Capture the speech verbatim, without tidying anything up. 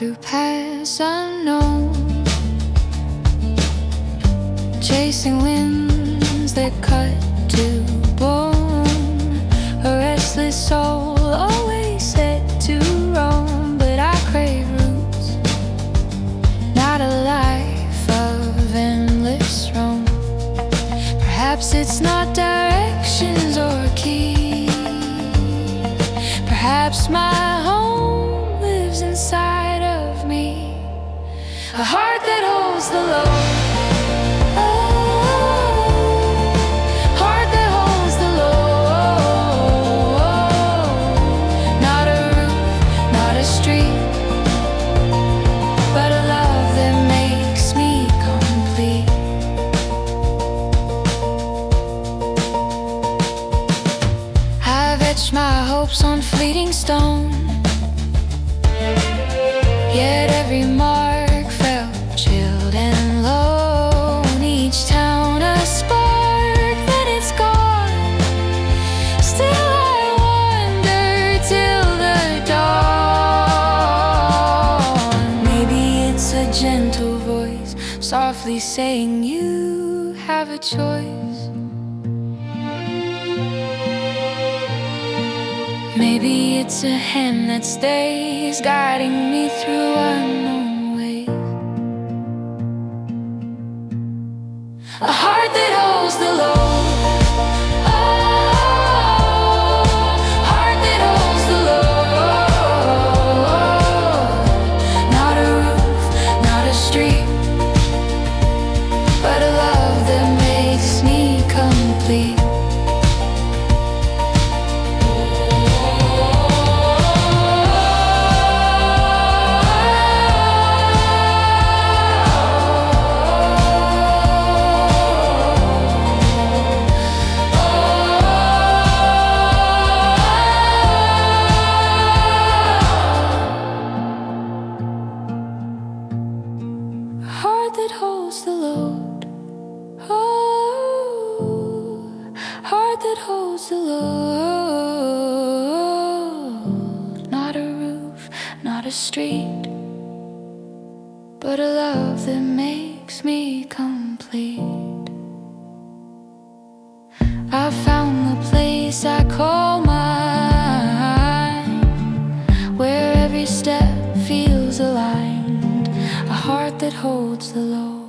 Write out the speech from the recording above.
through paths unknown, chasing winds that cut to bone. A restless soul always set to roam, but I crave roots, not a life of endless roam. Perhaps it's not directions or keys. Perhaps my home lives inside of me, a heart that holds the load. My hopes on fleeting stone, yet every mark felt chilled and lone. Each town a spark, then it's gone. Still I wander till the dawn. Maybe it's a gentle voice softly saying you have a choice. Maybe it's a hand that stays, guiding me through unknown ways. A heart that holds the load. That holds the load. Oh, heart that holds the load. Not a roof, not a street, but a love that makes me complete. I found the place I call mine, where every step feels aligned. A heart that holds the load.